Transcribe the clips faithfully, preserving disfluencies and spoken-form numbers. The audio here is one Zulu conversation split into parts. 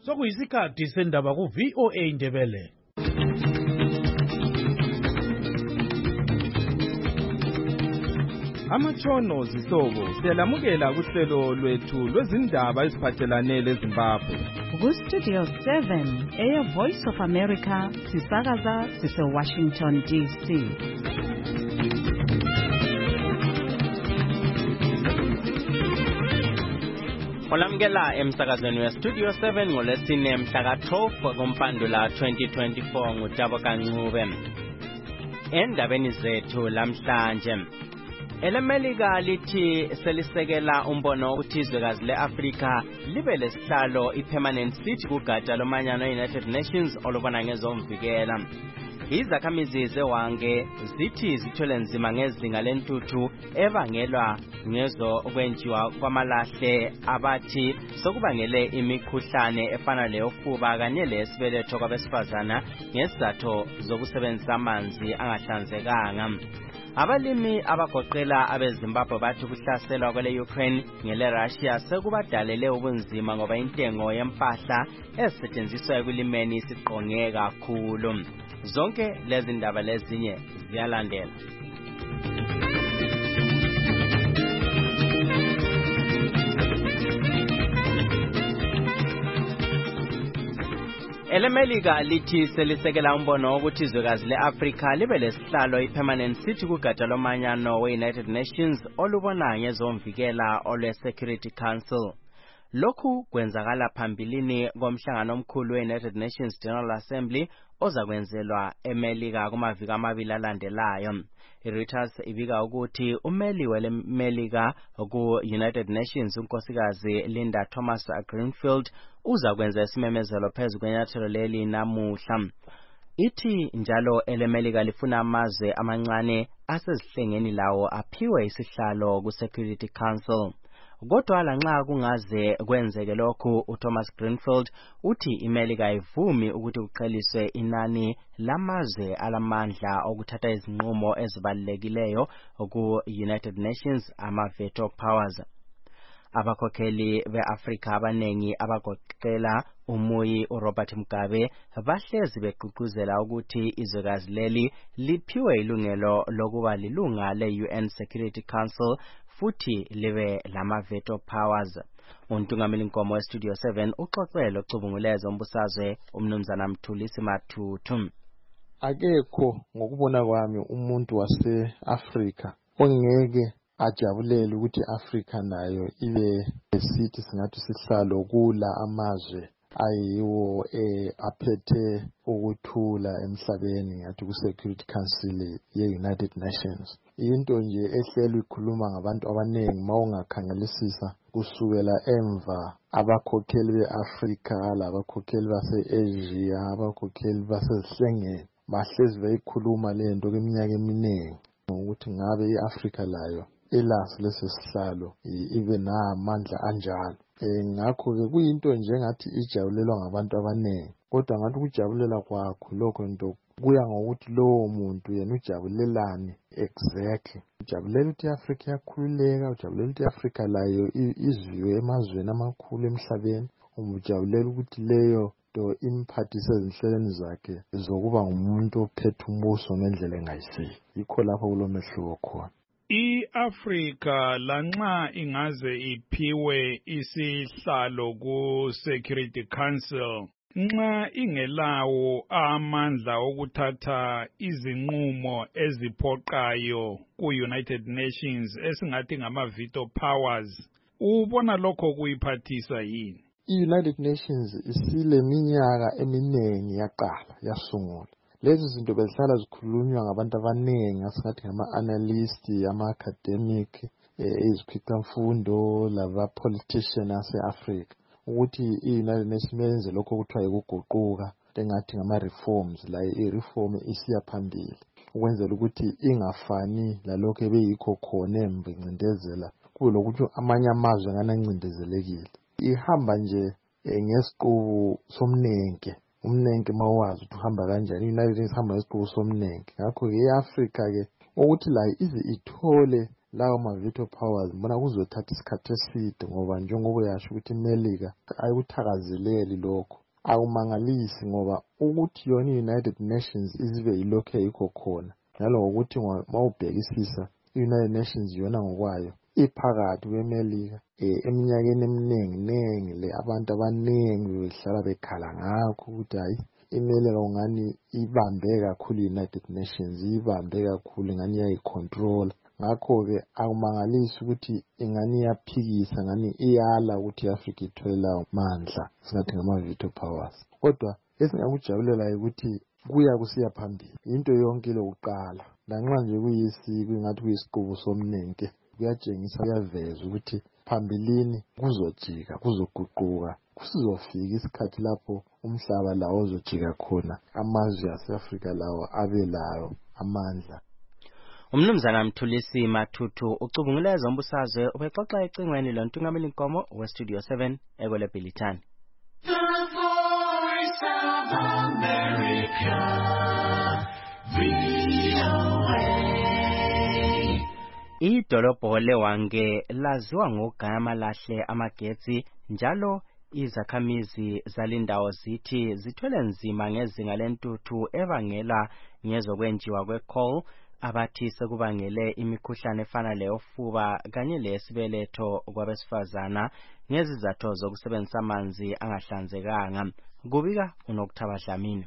sokuyisikhathi sendaba ku V O A Ndebele. Amatshono zihlobo siyalamukela kuhlelo lwethu lwezindaba eziphathelane leZimbabwe. Ku Studio seven, Air Voice of America, sisakaza sise Washington D C. Olamukela emsakazweni we Studio seven ngolesine mhla ka twelve kuMpandula twenty twenty-four nguTabo Kancube. Endabeni zethu lamhlanje, elemelika lithi selisekela umbono ukuthi izwekazi leAfrika libe lesihlalo ipermanent seat kugatsha lomanyano United Nations olubona ngezomvikela. Izakhamizi zewange zithi zithwele nzima ngezinga lentuthu ebangelwa ngezo okwenjiwa kwamalahle abathi sokubangele imikhuhlane efana leyofuba kanye lesibeletho kwabesifazana ngesizathu zokusebenzisa amanzi angahlanzekanga. Abalimi abagoqela abeZimbabwe bathi ukuhlaselwa kwele Ukraine ngele Russia sekubadalele ubunzima ngoba intengo yempahla ezisetshenziswa ekulimeni isiqonge kakhulu. Zonke lezi ndaba lezinye ziyalandela. Elemelika lithi selisekela umbono ukuthi izwekazi leAfrika libe lesihlalo ipermanent seat kugatsha lomanyano we-United Nations olubona ngezomvikela olwe-Security Council. Lokhu kwenzakala phambilini komhlangano omkhulu we-United Nations General Assembly ozakwenzelwa eMelika kumaviki amabili alandelayo. iReuters ibika ukuthi umeli welemelika ku-United Nations unkosikazi Linda Thomas Greenfield uzakwenza isimemezelo phezu kwenyathelo leli namuhla. Ithi njalo elemelika lifuna amazwe amancane asezihlengeni lawo aphiwe isihlalo ku-Security Council. Kodwa lanxa kungaze kwenzeke lokhu, uThomas Greenfield uthi iMelika ayivumi ukuthi kuqheliswe inani lamazwe alamandla okuthatha izinqumo ezibalulekileyo ku-United Nations ama-veto powers. Abakhokheli beAfrika abanengi abagoqela umuyi uRobert Mugabe bahlezi begqugquzela ukuthi izwekazi leli liphiwe ilungelo lokuba lilunga le-U N Security Council futhi libe lama-veto powers. Untungameli Nkomo we-Studio seven uxoxele ocubunguleza umbusazwe umnumzana Mthulisi Mathuthu. Akekho ngokubona kwami umuntu wase-Afrika ongeke ajabulele ukuthi Afrika nayo ibe lesithi singathi sihlalo kula amazwe ayiwo eh aphethe ukuthula emhlabeni ngathi ku-Security Council ye-United Nations. Into nje ehlelwe ikhuluma ngabantu abanengi mawungakhangelisisa kusukela emva abakhokheli beAfrika, labakhokheli base-Asia, abakhokheli basezihlengeni bahlezi beyikhuluma lento kweminyaka eminingi ukuthi ngabe iAfrika layo elaso lesi sihlalo ibe namandla anjalo. Eh ngakho ke kuyinto nje ngathi ijabulelwa ngabantu abanengi, kodwa ngathi ukujabulela kwakho lokho into kuya ngokuthi lowo muntu yena ujabulelani exactly. Ujabulela ukuthi iAfrika yakhululeka, ujabulela ukuthi iAfrika layo izwiwe emazweni amakhulu emhlabeni, ujabulela ukuthi leyo to imphathise ezinhlelweni zakhe zokuba ngumuntu ophethe umbuso ngendlela engayisiyo. Yikho lapho kulomehluko khona. I-Afrika lanxa ingaze iphiwe isihlalo ku-Security Council, nxa ingelawo amandla okuthatha izinqumo eziphoqayo ku-United Nations esingathi ngama-veto powers, ubona lokho kuyiphathisa yini? I-United Nations isile minyaka eminengi yaqala yasungula. Lezi zinto bezihlala zikhulunywa ngabantu abanengi asingathi ngama-analyst, ama-academic, izikhwicamfundo laba-politician ase-Afrika ukuthi i-United Nations benze lokho kuthiwa yikuguquka engathi ngama-reforms, la i-reform isiya phambili ukwenzela ukuthi ingafani lalokho ebeyikho khona emva incindezela kube lokuthi amanye amazwe nganancindezelekile. Ihamba nje ngesiqubu somnenke. Umnenke mawazi ukuthi uhamba kanjani. I-United States ihamba ngesiqubu somnenke. Ngakho ke iAfrika ke ukuthi la ize ithole lawo ma-veto powers mbona kuzothatha isikhathi eside ngoba njengoba uyasho ukuthi imelika ayikuthakazeleli lokho. Akumangalisi ngoba ukuthi yona i-United Nations izibe yilokhu yikho khona njalo ngokuthi mawubhekisisa i-United Nations yona ngokwayo iphakathi kwemelika eh eminyakeni eminingi nengi le abantu abaningi behlala bekhala ngakho ukuthi hayi imelika ungani ibambe kakhulu i-United Nations ibambe kakhulu ngani yayicontrol. Ngakho-ke akumangalisi ukuthi ingani iyaphikisa ngani iyala ukuthi i-Afrika ithole lawo mandla singathi ngama-veto powers. Kodwa esingakujabulela ukuthi kuya kusiya phambili into yonke lokuqala lanxa nje kuyisiko ingathi kuyisiqubu somnenke kuyatshengisa kuyaveza ukuthi phambilini kuzojika kuzoguquka kusizofika isikhathi lapho umhlaba lawo uzojika khona amazwe ase-Afrika lawo abe layo amandla. Umnumzana Mthulisi Mathuthu ucubungule ezombusazwe ubexoxa ecingweni lontungameli Nkomo we-Studio seven ekwele Bhilithani. The Voice of America, V O A. Idolobho leWange laziwa ngogama lahle amagetsi njalo izakhamizi zalindawo zithi zithwele nzima ngezinga lentuthu evangela ngezokwenjiwa kwe-coal abathi sekubangele imikhuhlane efana leyofuba kanye lesibeletho kwabesifazana ngezizathu zokusebenzisa amanzi angahlanzekanga. Kubika uNokuthaba Dlamini.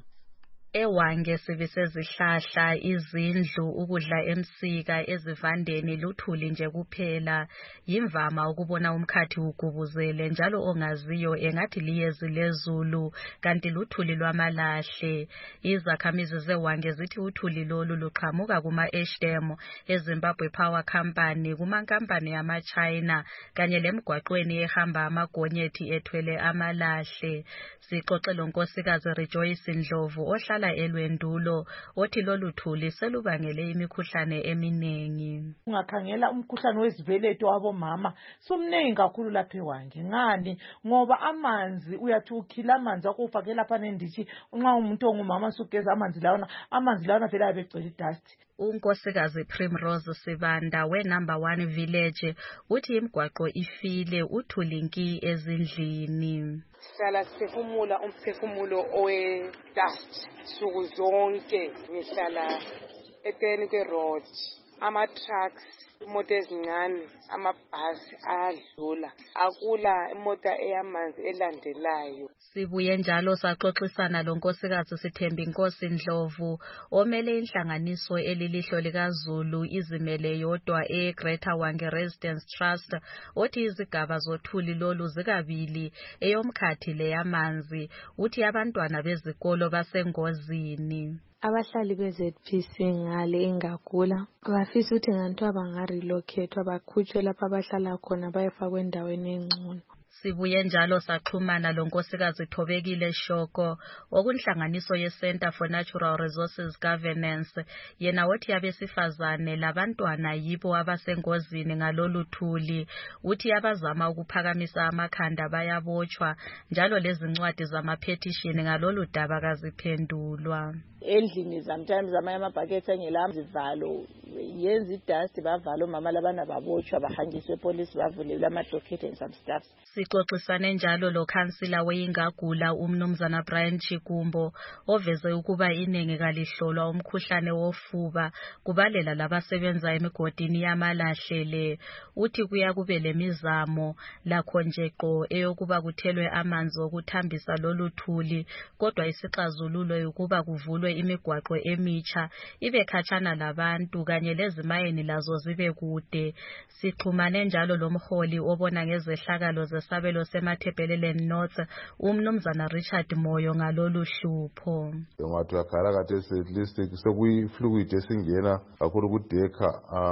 EWange sibisezihlahla izindlu ukudla emsika ezivandeni luthuli nje kuphela. Yimvama ukubona umkhathi ugubuzele njalo ongaziyo engathi liyezi lezulu kanti luthuli lwamalahle. Izakhamizi zeWange zithi uthuli lolu luqhamuka kuma-H D M eZimbabwe Power Company kumankampani yama-China kanye lemgwaqweni ehamba amagonyethi ethwele amalahle. Sixoxele unkosikazi Rejoice Ndlovu ohlala eLwendulo othi lolu thuli selubangele imikhuhlane eminingi. Ungakhangela umkhuhlane wezibeletho wabomama somningi kakhulu lapha eWange. Ngani? Ngoba amanzi uyathi ukhila amanzi akufake lapha nendithi nxa umuntu ongumama sugeza amanzi lawana amanzi lawana vele abegcwele dust. Unkosikazi Primrose Sibanda we number one village uthi imigwaqo ifile uthulinki ezindlini. Sihlala siphefumula umphefumulo owe dust suku zonke. Ngihlala eceleni kwe-road, ama-trucks, imoto ezincane, amabhasi ayadlula, akula imota eyamanzi elandelayo. Sibuye njalo saxoxisana lonkosikazi Sithembi Inkosi Ndlovu omele inhlanganiso elilihlo likaZulu izimele yodwa eGreater Wange Residence Trust othi izigaba zothuli lolu zikabili eyomkhathi leyamanzi uthi abantwana bezikolo basengozini. Abahlali be-Z P C ngale ingagula bafisa ukuthi ngantwa bangarelocate bakhutshwe lapha abahlala khona bayefakwa endaweni engcono. Sibuye njalo saxhumana lonkosikazi Thobekile Shoko okunhlanganiso ye-Center for Natural Resources Governance yena othi abesifazane labantwana yibo abasengozini ngalolu thuli uthi abazama ukuphakamisa amakhanda bayabotshwa njalo lezincwadi zama-petition ngalolu daba kaziphendulwa. Endlini sometimes amanye amabhakethe engela zivalo yenza idust bavala omama labana babotshwa bahanjiswe epolice bavulelwe ama-docket and some stuff. Sixoxisane njalo lo councillor weingagula umnumzana Brian Chikumbo oveze ukuba iningi kalihlolwa umkhuhlane wofuba kubalela labasebenza emigodini yamalahlele uthi kuya kube lemizamo lakho njeqo eyokuba kuthelwe amanzi okuthambisa lolu thuli kodwa isixazululo ukuba kuvulwe imigwaqo emitsha ibe khatshana labantu kanye lezimayeni lazo zibe kude. Sixhumane njalo lomholi obona ngezehlakalo zesabelo semaThebeleleni North umnumzana Richard Moyo ngalolu hlupho. Ngathi yakhala kade at least sekuyi-fluid esingena kakhulu kudeka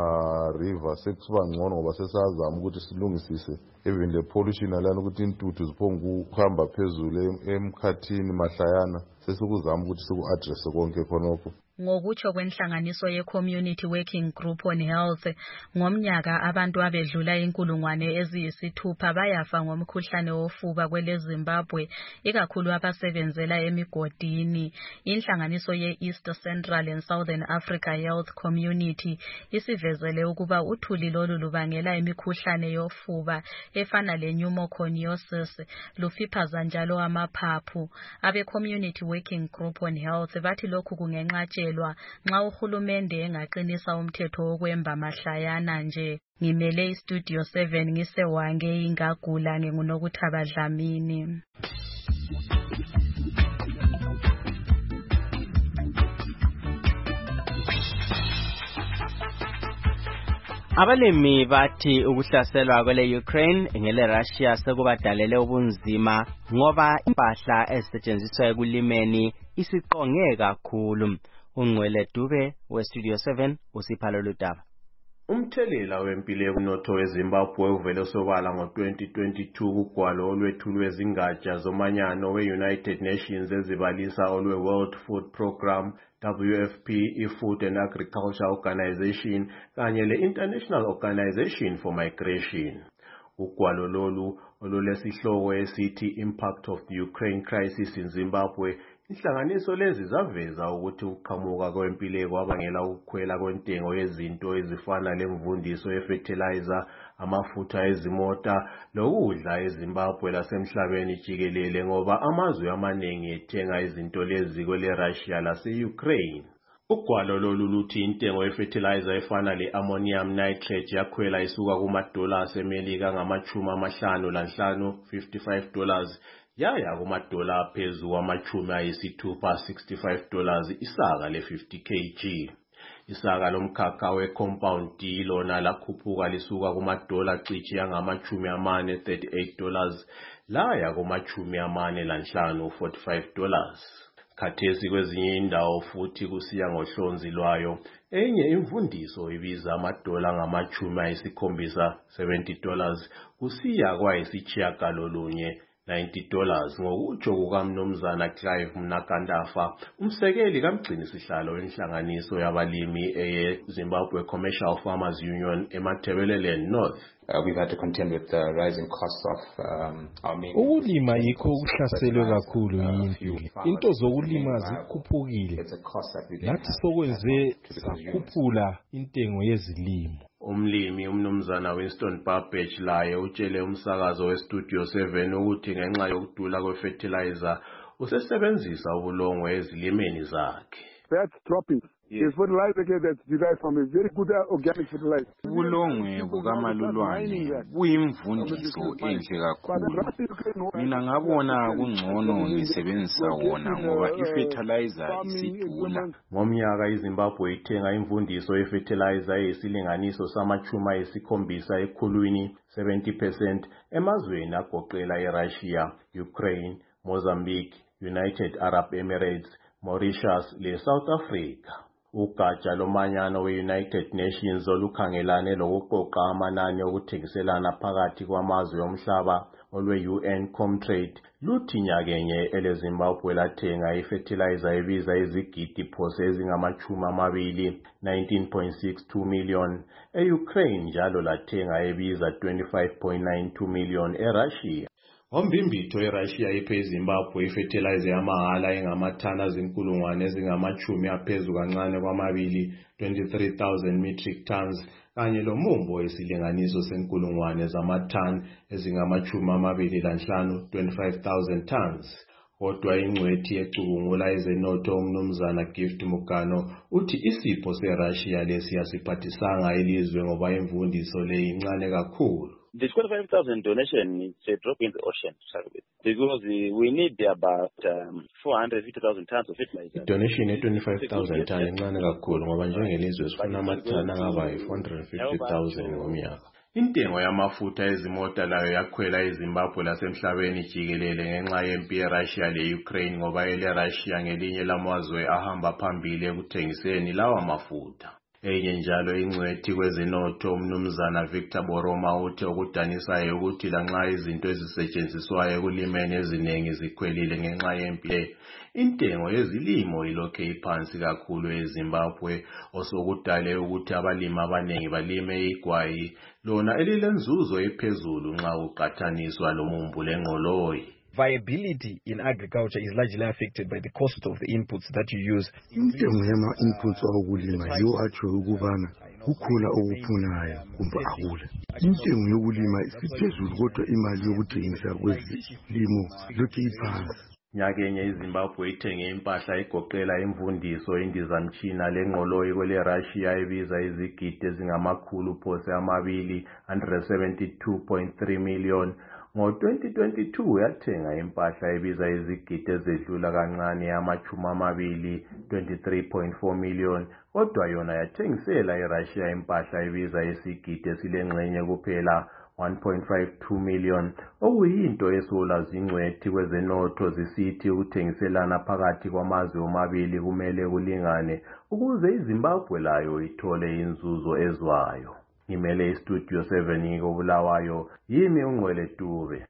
river sekusiba ngcono ngoba sesazama ukuthi silungisise even le pollution alana ukuthi intuthu ziphonga ukuhamba phezulu emkhathini mahlayana sesikuzama ukuthi siku-address konke khonokho. Ngokutsho kwenhlanganiso ye-Community Working Group on Health, ngomnyaka abantu abedlula inkulungwane eziyisithupha bayafa ngomkhuhlane wofuba kwele Zimbabwe, ikakhulu abasebenzela emigodini. Inhlanganiso ye-East Central and Southern Africa Health Community isivezele ukuba uthuli lolu lubangela imikhuhlane yofuba efana le-pneumoconiosis, lufiphaza njalo amaphaphu. Abe-Community Working Group on Health bathi lokhu kungenqatshelwa nxa uhulumende engaqinisa umthetho wokwemba mahlayana nje. Ngimele iStudio seven ngisewange ingagula nginguNokuthaba Dlamini. Abalimi bathi ukuhlaselwa kwele Ukraine ngele Russia sekubadalele ubunzima ngoba impahla ezisetshenziswa ekulimeni isiqonge kakhulu. Ungcwele Dube weStudio seven usipha lolu daba. Umthelela wempilo yomnotho weZimbabwe uvele sobala ngo twenty twenty-two kugwalo olwethulwe zingatsha zomanyano we-United Nations ezibalisa olwe World Food Programme, W F P, i-Food and Agriculture Organization kanye le-International Organization for Migration. Ugwalo lolu olulesihloko esithi Impact of the Ukraine Crisis in Zimbabwe, inhlanganiso lezi zaveza ukuthi ukuqhamuka kwempilo kwabangela ukukhwela kwentengo yezinto ezifana lemvundiso yefertilizer, amafutha ezimota lokudla eZimbabwe lasemhlabeni jikelele ngoba amazwe amaningi ethenga izinto lezi kwele Russia lase-Ukraine. Ugwalo lolu luthi intengo yefertilizer efana le-ammonium nitrate yakhwela isuka kuma-dollars eMelika ngamachumi amahlanu lanhlanu, fifty-five dollars, yaya kumadola aphezu kwamachumi ayisithupha, sixty-five dollars, isaka le-fifty kilograms. Isaka lomkhakha we-compound lona lakhuphuka lisuka kumadola cishe yangamachumi amane, thirty-eight dollars, laya kumachumi amane lanhlanu, forty-five dollars. Khathesi kwezinye indawo futhi kusiya ngohlonzi lwayo, enye imvundiso ibiza amadola ngamachumi ayisikhombisa, seventy dollars, kusiya kwayisitshiyagalolunye, ninety dollars, ngokutsho kukaMnumzana Clive Mnakandafa, umsekeli kamgcinisihlalo wenhlanganiso yabalimi eye-Zimbabwe Commercial Farmers Union eMatabeleland North. Uh, we've had to contend with the rising costs of um, our main... Ukulima yikho ukuhlaselwe kakhulu yimpi. Into zokulima zikhuphukile. Nathi sokwenze sakhuphula intengo yezilimo. Umlimi umnumzana Winston Babbage laye utshele umsakazo weStudio seven ukuthi ngenxa yokudula kwefertilizer usesebenzisa ubulongwe ezilimeni zakhe. That's dropping. Yes. Fertilizer that's derived from a very good organic fertilizer. Ubulongwe bukamalulwane buyimvundiso enhle kakhulu. Mina ngabona kungcono ngisebenzisa wona ngoba ifertilizer isidula. Ngomnyaka iZimbabwe ithenga imvundiso yefertilizer eyisilinganiso samachumi ayisikhombisa ekhulwini, seventy percent, emazweni agoqela eRussia, Ukraine, Mozambique, United Arab Emirates, Mauritius le South Africa. Ugatsha lomanyano we-United Nations olukhangelane lokuqoqa amanani okuthengiselana phakathi kwamazwe omhlaba olwe-U N Comtrade luthi nyakenye eleZimbabwe lathenga ifertilizer ebiza izigidi phose ezingamachumi amabili, nineteen point six two million, e-Ukraine njalo lathenga ebiza twenty-five point nine two million eRussia. Ombimbitho eRussia iphe iZimbabwe ifertilizer yamahala engamathana zinkulungwane ezingamachumi aphezu kancane kwamabili, twenty-three thousand metric tons, kanye lomumbo esilinganiso senkulungwane zamathani ezingamachumi amabili lanhlanu, twenty-five thousand tons. Kodwa ingcwethi ecubungula ezenotho umnumzana Gift Mugano uthi isipho seRussia lesi asiphathisanga ilizwe ngoba imvundiso le incane kakhulu. The twenty-five thousand donation is a drop in the ocean to start with, because we need about um, four hundred fifty thousand tons of fertilizer. Donation e twenty-five thousand tons incane kakhulu ngoba njengelizwe sifuna amathani angaba yi four hundred fifty thousand ngomnyaka. Intengo yamafutha ezimota layo yakhwela eZimbabwe lasemhlabeni jikelele ngenxa yempi yeRussia le-Ukraine ngoba ele-Russia ngelinye lamazwe ahamba phambili ekuthengiseni lawa mafutha. Enye njalo ingcwethi kwezenotho umnumzana Victor Boroma uthi okudanisayo ukuthi lanxa izinto ezisetshenziswayo ekulimeni eziningi zikhwelile ngenxa yempi, intengo yezilimo ilokhe iphansi kakhulu eZimbabwe, osokudale ukuthi abalimi abaningi balime igwayi lona elilenzuzo ephezulu nxa uqathaniswa lomumbu lengqoloyi. Viability in agriculture is largely affected by the cost of the inputs that you use. Intengo yama inputs okulima yiwo atsho ukubana kukhona okuphunayo kumbe akula. Intengo yokulima isiphezulu kodwa imali yokuthengisa kwezilimo lokhu iphansi. Nyakenye iZimbabwe ithenge impahla egoqela imfundiso indizamtshina lengqoloyi kwele Russia ibiza izigidi ezingamakhulu phose amabili one hundred seventy-two point three million. Ngo twenty twenty-two yathenga impahla ebiza izigidi ezedlula kancane amachumi amabili twenty-three point four million, kodwa yona yathengisela iRussia impahla ebiza isigidi esilengxenye kuphela one point five two million, okuyinto esola zingcwethi kwezenotho zisithi ukuthengiselana phakathi kwamazwe omabili kumele kulingane ukuze iZimbabwe layo ithole inzuzo ezwayo. Ngimele iStudio seven koBulawayo, yimi uNgcwele Dube.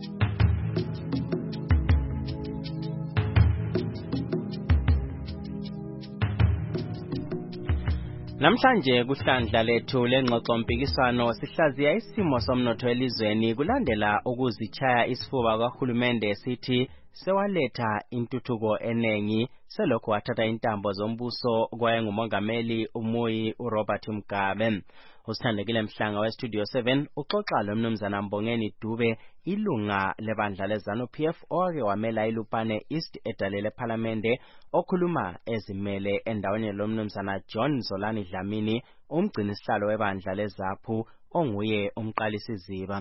Namhlanje kuhlandla lethu lengxoxo mpikiswano sihlaziya isimo somnotho elizweni kulandela ukuzichaya isifuba kahulumende sithi sewaletha intuthuko enengi selokho wathatha intambo zombuso kwaye ngumongameli umuyi uRobert Mugabe. Usithandekile Mhlanga weStudio seven uxoxa lomnumzana Mbongeni Dube ilunga lebandla leZANU-P F owake wamela iLupane East edalele ePhalamende okhuluma ezimele endaweni lomnumzana John Zolani Dlamini umgcinisihlalo webandla leZAPHU onguye umqalisi ziba.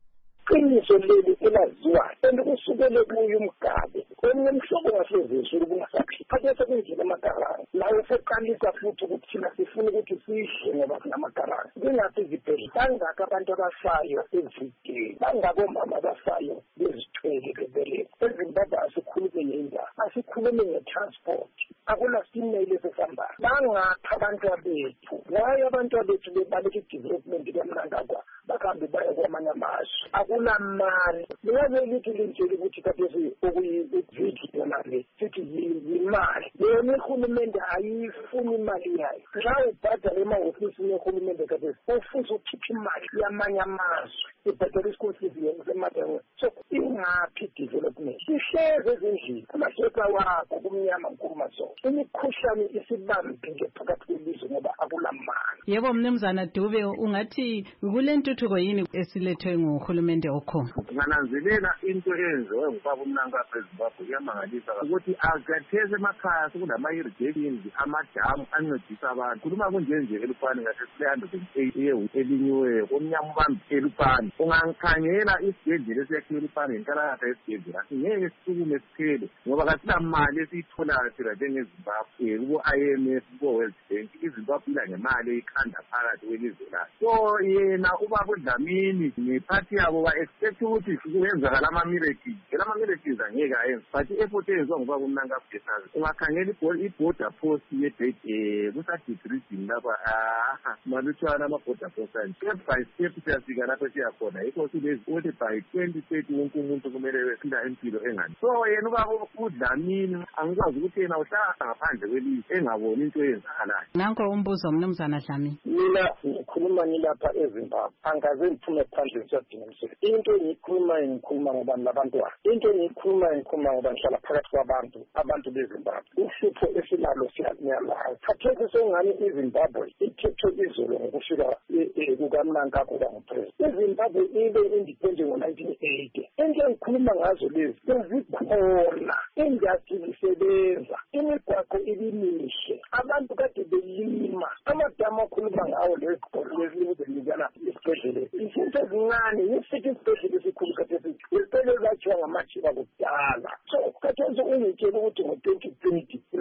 Qiniso leli elaziwa elikusukele kuyo uMgabe omnye umhlobo wasezizulu kungasakhi phakathi kwendlela amagarani lawo seqalisa futhi ukuthi thina sifuna ukuthi sihle ngoba sinamagarani kungathi izibhedlela bangaka abantu abafayo ezigeni bangako mama abafayo bezithwele bebeletha eZimbabwe asikhulume ngendaba asikhulume ngetransport akula simele sesihamba bangaka abantu abethu waye abantu abethu bebaleka development kwamnangagwa bakambe baye kwamanye amazwe akula mali liyabe lithi linjeli ukuthi kathesi okuyividi yonale sithi yimali yena uhulumende ayifuni imali yayo nxa ubhadala emahofisini ehulumende kathesi ufuza ukhipha imali yamanye amazwe ibhadala isikolo fees yemadewe so ingaphi development sihleze ezindlini amahleka wakho kumnyama nkuruma so imikhuhlane isibambile phakathi kwelizwe ngoba akula mali. Yebo mnumzana Dube ungathi kulentuthuko yini esilethwe nguhulumende okhona? Ngananzelela into enziwe ngubaba uMnangagwa eZimbabwe kuyamangalisa ukuthi akatheze emakhaya sekunama irrigation amadamu ancedisa abantu khuluma kunjenje eLupane ngathi three hundred eight elinyiweyo komnyama ubambi eLupane ungangikhangela isibhedlela esiyakhiwe eLupane ngenkalakatha esibhedlela ngeke sisukume siphele ngoba kasina mali esiyitholayo thina njengeZimbabwe kubo I M F kubo World Bank iZimbabwe ila ngemali eyikhanda phakathi kwelizwe layo so yena ubaba uDlamini nephathi yabo ba-expect ukuthi kuyenzakala ama-miracles phela ama-miracles angeke ayenze but i-effort eyenziwa ngubaba uMnangagwa esazi ungakhangela i-border post ye-date kusa-degreasing lapha aha malutshwana ama-border post ani step by step siyafika lapho siyakhona yikho silezi ukuthi by twenty thirty wonke umuntu kumele wephila impilo engani so yena ubaba uDlamini angikwazi ukuthi yena uhlala ngaphandle kwelizwe engaboni into eyenzakalayo. Nanko umbuzo mnumzana Dlamini. Mina ngikhuluma ngilapha eZimbabwe angaze ngiphume phandle ngisadinga umsebenzi into engiyikhulumayo ngikhuluma ngobani labantwana into engiyikhulumayo ngikhuluma ngoba ngihlala phakathi kwabantu abantu beZimbabwe uhlupho esilalo siyalayo khathesi sengani iZimbabwe ithethwe izolo ngokufika kukaMnangagwa kangupresident iZimbabwe ibe independent ngo-nineteen eighty into engikhuluma ngazo lezi sezikhona industry isebenza imigwaqo ibimihle abantu kade belima amadamu akhuluma ngawo lezikholezibuzelinyana isibhedlela izinto ezincane yisithi isibhedlela esikhulu kathesi isibhedlela zakhiwa ngamajiba kudala so kathesi ungitshela ukuthi ngo-twenty twenty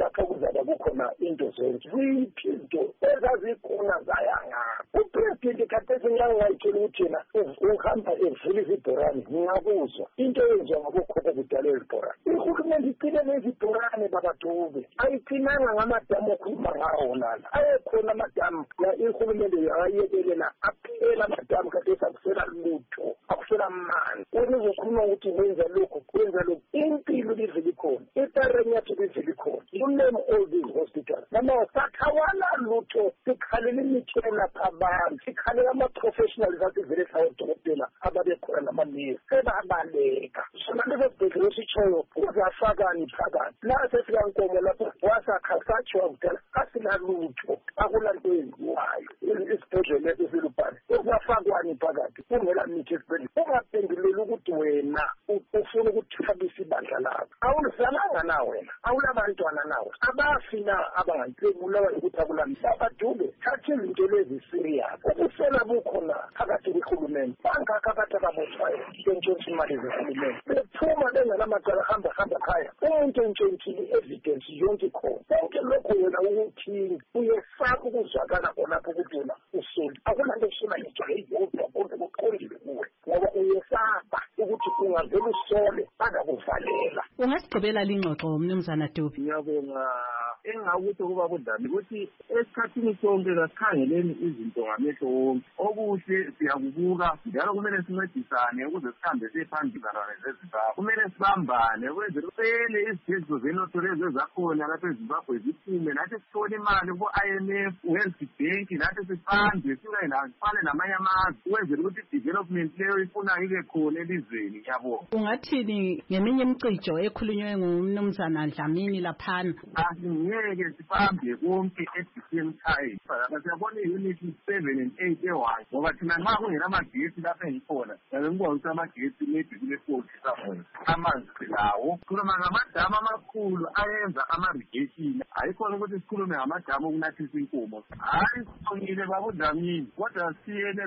lapho kuzaba kukhona into zonke kuyiphi into ezazikhona zayanga upresident khathesi ngiyangayitshela ukuthi yena uhamba evula izibhorane ngiyakuzwa into eyenziwa ngabokhokho kudala ezibhorane uhulumende icine nezibhorane babaDube ayichinanga ngamadamu okhuluma ngawo lana ayekhona amadamu la ihulumende yayekelela aphela amadamu khathesi akusela lutho akusela amanzi uzokhuluma ukuthi wenza lokho wenza lokho impilo livele ikhona itarenya livele ikhona you name all these hospitals nama sakhawana lutho sikhalela imitshela phabantu sikhalela ama-professionals asivele sayodokotela ababekhona namanesi sebabaleka sona leso sibhedlela esitshoyo uzafakani phakathi la sesikankomo lapho wasakha satshiwa kudala asinalutho akulanto eyenziwayo isibhedlela esilubhane uzafakwani phakathi kungela mithi esibhedlela ungaphenduleli ukuthi wena ufuna ukuthabisa ibandla lakho awulizalanga na wena awulabantwana nawe abafina abangayicebulawa ukuthi akulamisa babaDube thatha izinto lezi serious ubusela bukhona phakathi kwehulumende bangaka abantu ababotshwayo bentshontsha imali zehulumende bephuma bengenamacala hamba hamba khaya umuntu entshontshile evidence yonke khona konke lokho wena ukuthini uyesaba ukuzwakala khonapho ukuthi wena usoli akulanto esona yijayezodwa konke kuqondile kuwe ngoba uyesaba ukuthi ungavela usole bazakuvalela. Ungasigqibela lingxoxo mnumzana Dube. Ngiyabonga engakuthi kuba kudlala ukuthi esikhathini sonke kakhangeleni izinto ngamehlo wonke okuhle siyakubuka njalo kumele sincedisane ukuze sihambe siphambili nezimbabwe kumele sibambane ukwenzela ukuthi izibhedlela zenotho lezi ezakhona lapha eZimbabwe ziphume nathi sithole imali ku-I M F World Bank nathi sibambe sifane namanye amazwe ukwenzela ukuthi development leyo ifuna ibe khona elizweni. Ngiyabonga. Ungathini ngeminye imicijo ekhulunywe ngumnumzana Dlamini laphana? Ngeke sibambe konke at the same time. Siyabona i-unit seven and eight ewayo ngoba thina nxa kungenamagesi lapha engikhona ngibona ukuthi amagesi maybe kule-fault somewhere amanzi lawo khuluma ngamadamu amakhulu ayenza ama-irrigation ayikhona ukuthi sikhulume ngamadamu okunathisa inkomo hayi sibongile babuDlamini kodwa siyene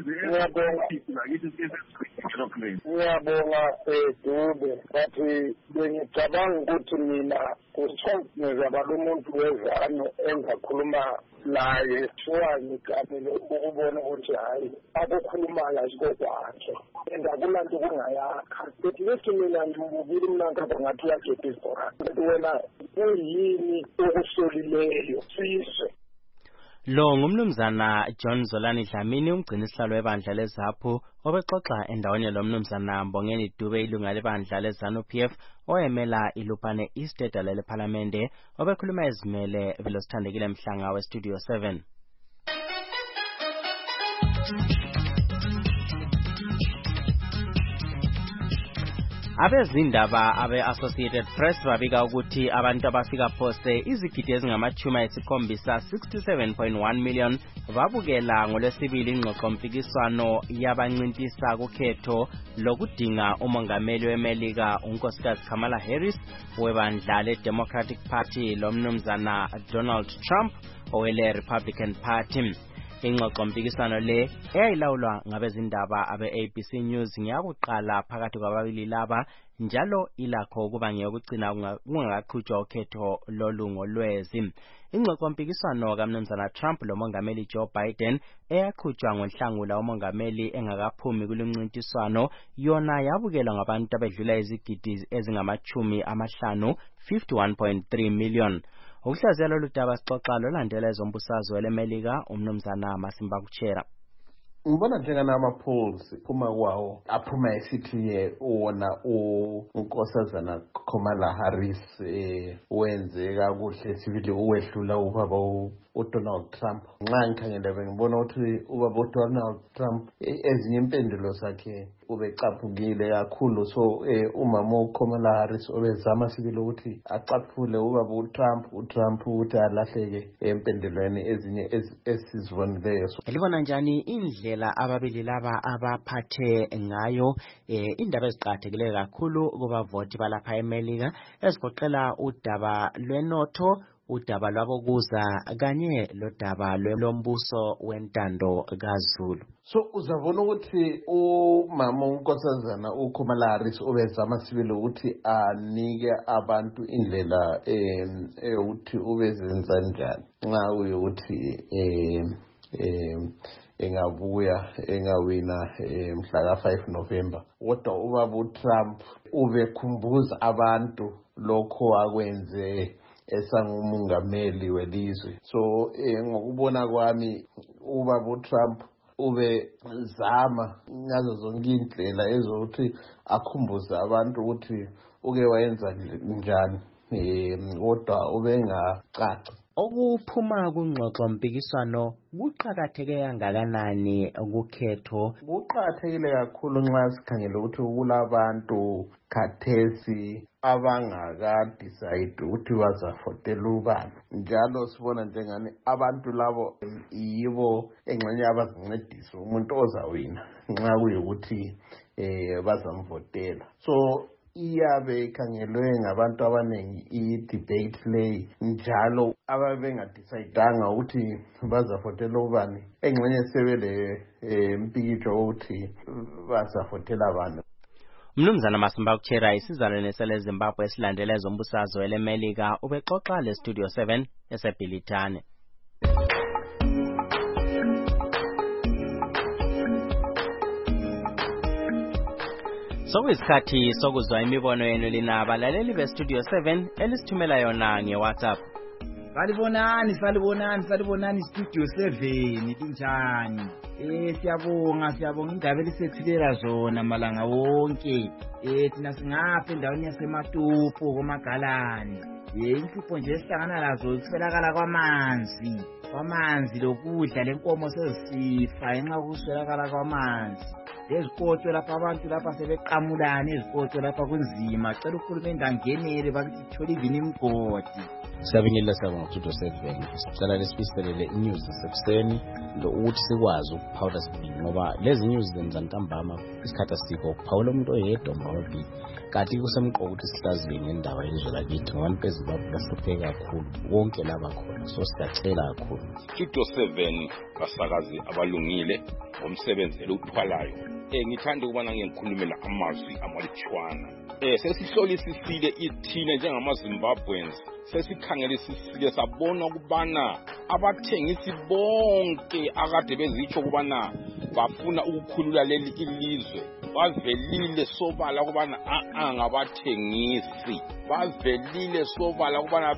lakithi development. Ngiyabonga Dube bathi bengicabanga ukuthi mina kusongeza umuntu wezano engakhuluma naye kuthiwa ngikamele ukubona ukuthi hayi akukhulumayo asikokwakhe endakulanto kungayakha but lithi mina ngibukile mnangaba ngathi uyageda izibhorane but wena kuyini okusolileyo sizwe. Lo ngumnumzana John Zolani Dlamini umgcini isihlalo webandla leZAPHU obexoxa endaweni lo mnumzana Mbongeni Dube ilunga lebandla leZANU-P F oyemela iLupane East edala lePhalamende obekhuluma ezimele velosithandekile Mhlanga weStudio seven. Abezindaba abe-Associated Press babika ukuthi abantu abafika phose izigidi ezingamachumi ayisikhombisa sixty-seven point one million babukela ngolwesibili ingxoxo mpikiswano yabancintisa kukhetho lokudinga umongameli weMelika unkosikazi Kamala Harris webandla le-Democratic Party lomnumzana Donald Trump owele Republican Party. Ingxoxo mpikiswano le eyayilawulwa ngabezindaba abe-A B C News ngiyakuqala phakathi kwababili laba njalo ilakho kuba ngeyokugcina kungakaqhutshwa ukhetho lolungo lwezi. Ingxoxo mpikiswano kaMnumzana Trump lomongameli Joe Biden eyaqhutshwa ngoNhlangula umongameli engakaphumi kulumncintiswano yona yabukelwa ngabantu abedlula izigidi ezingamachumi amahlanu fifty-one point three million. Ukuhlaziya lolu daba sixoxa lolandela ezombusazwe leMelika umnumzana Masimba Kuchera. Ngibona njengana ama-polls phuma kwawo aphuma esithi wona unkosazana Kamala Harris eh wenze kakuhle sibili uwehlula ubaba uDonald Trump. Nxa ngikhangela bengibona ukuthi ubaba uDonald Trump ezinye impendulo zakhe ubecaphukile kakhulu so eh umama uKamala Harris obezama sibili ukuthi acaphule ubaba uTrump uTrump ukuthi alahleke empendulweni ezinye esizibonileyo. Elibona njani indlela ababili laba abaphathe ngayo eh indaba eziqathekile kakhulu kuba voti balapha eMelika ezigoqela udaba lwenotho udaba lwabokuza kanye lodaba lombuso wentando kaZulu. So uzabona ukuthi umama uNkosazana uKhumalaris ubezama sibili ukuthi anike abantu indlela eh ukuthi ubezenza njani nxa uyukuthi eh eh engabuya engawina mhla ka five November. Kodwa ubaba uTrump ubekhumbuza abantu lokho akwenze esangumongameli welizwe. So eh, ngokubona kwami ubaba uTrump ube zama ngazo zonke indlela ezokuthi akhumbuze abantu ukuthi uke wayenza njani eh kodwa ubengacaci. Okuphuma kungxoxo mpikiswano kuqhakatheke kangakanani ukukhetho? Kuqhakathekile kakhulu nxa sikhangela ukuthi kulabantu khathesi abangaka decide ukuthi bazafotela ubani, njalo sibona njengani abantu labo yibo engxenye abazincedisa umuntu ozawina nxa kuyukuthi eh bazamvotela. So iyabe ikhangelwe ngabantu abanengi i-debate leyi, njalo ababengadecayidanga ukuthi bazafotela ubani engxenye sebele mpikitsho ukuthi bazafotela abantu. Mnumzana Masimba Kuchera isizalwane sele Zimbabwe esilandela ezombusazwe elemelika ubexoxa le Studio seven esebhilithane. Sokuyisikhathi sokuzwa imibono yenu lina abalaleli be Studio seven elisithumela yona ngeWhatsApp. Salibonani, salibonani, salibonani Studio seven linjani? Eh siyabonga, siyabonga indaba elisethilera zona malanga wonke. Eh thina singapha endaweni yaseMatupo koMagalani. Eh inhlupho nje esihlangana lazo ukuswelakala kwamanzi. Kwamanzi lokudla lenkomo sezisifa enxa kuswelakala kwamanzi. Lezikotho lapha abantu lapha sebeqamulana ezikotho lapha kunzima. Cela ukhulumende angenele bakuthola ivini imgodi. Siyabingelela sabonga Studio seven. Sicela lesifiselele inews sekuseni lo ukuthi sikwazi ukuphawula sibili ngoba lezi news zenza ntambama isikhathi asikho ukuphawula umuntu oyedwa mawubi. Kanti kusemqoka ukuthi sihlaziye ngendaba yezwe lakithi ngoba impezi babo bahluphe kakhulu wonke laba khona, so siyacela kakhulu. Studio seven basakazi abalungile ngomsebenzi lokuthwalayo. Eh ngithanda ukubana ngikhulumela amazwi amalithwana. Eh sesihlolisisile ithine njengamaZimbabweans, sesikhangelisisile sabona ukubana abathengisi bonke akade bezitsho ukubana bafuna ukukhulula leli ilizwe bavelile sobala ukubana a ngabathengisi, bavelile sobala ukubana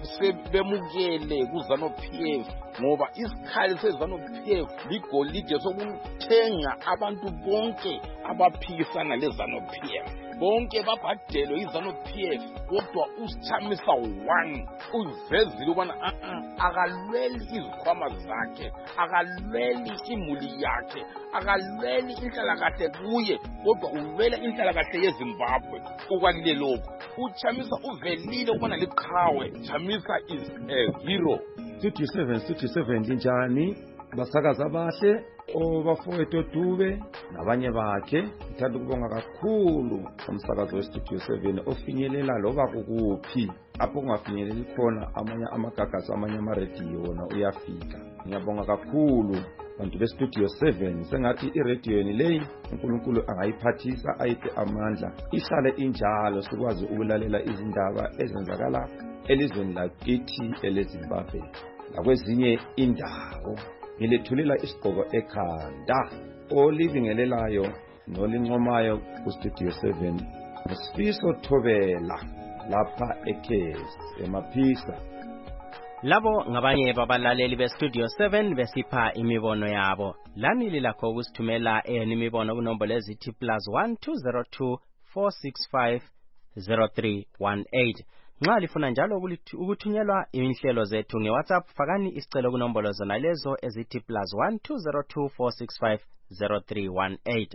bemukele kuZanu P F ngoba isikhali seZanu P F ligolide sokuthenga abantu bonke abaphikisana leZanu P F. Bonke babhadelwe iZanu P F kodwa uSichamisa one uvezile ubana akalweli izikhwama zakhe, akalweli imuli yakhe, akalweli inhlalakahle kuye kodwa ulwela inhlalakahle yeZimbabwe. Ukwalelokho uChamisa uvelile ubana liqhawe. Chamisa is a hero. Studio seven, Studio seven linjani? Basakaza abahle obafowethu Dube nabanye bakhe. Ngithanda ukubonga kakhulu umsakazo we Studio seven ofinyelela loba kukuphi apho kungafinyeleli khona amanye amagagasi amanye ama radio wona uyafika. Ngiyabonga kakhulu bantu be Studio seven. Sengathi i radio yeni leyi uNkulunkulu angayiphathisa ayiphe amandla ihlale injalo sikwazi ukulalela izindaba ezenzakala elizweni lakithi eleZimbabwe nakwezinye indawo. Ngilethulela isigqoko ekhanda olibingelelayo nolincomayo ku Studio seven Sifiso Thobela lapha eKesi eMaphisa. Labo ngabanye babalaleli be Studio seven besipha imibono yabo. Lani lilakho ukusithumela imibono kunombolo ezithi plus one two zero two four six five zero three one eight. Nxa lifuna njalo ukuthunyelwa inhlelo zethu ngeWhatsApp fakani isicelo kunombolo zona lezo ezithi plus one two zero two four six five zero three one eight.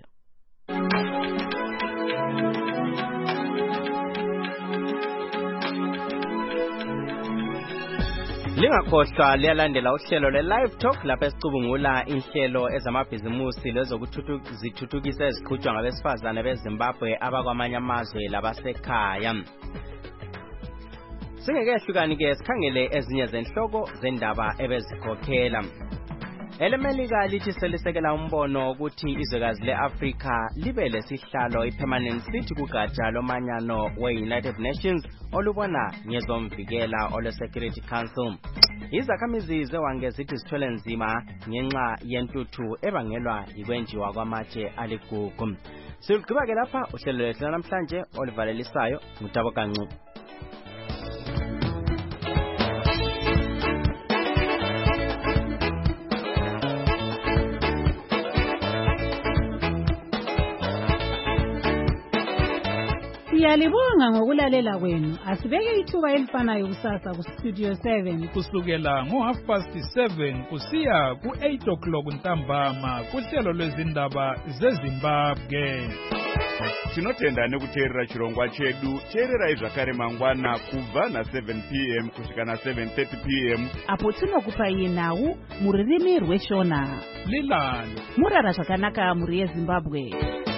Lingakhohlwa liyalandela uhlelo le-Live Talk lapha esicubungula inhlelo ezamabhizimusi lezokuthuthukisa eziqhutshwa ngabesifazane beZimbabwe abakwamanye amazwe labasekhaya. Singeke sikhangele ezinye zenhloko zendaba ebezikhokhela. Elemelika lithi selisekela umbono ukuthi izwekazi le-Afrika libe lesihlalo i-permanent seat kugatsha lomanyano we-United Nations olubona ngezomvikela ole-Security Council. Izakhamizi zewange zithi zithwele nzima ngenxa yentuthu ebangelwa yikwenjiwa kwamatshe aligugu. Silugqiba-ke lapha uhlelo lwethu namhlanje olivalelisayo ngutabo Kancu. Siyalibonga ngokulalela kwenu. Asibeke ithuba elifanayo kusasa ku Studio seven kusukela ngo half past seven kusiya ku eight o'clock ntambama kuhlelo lwezindaba zeZimbabwe. Tinotenda nekuteerera chirongwa chedu. Teererai zvakare mangwana kubva na seven p m kusvika na seven thirty p m apo tinokupa yenhau muririmi rweshona. Lilani murara zvakanaka muri yeZimbabwe.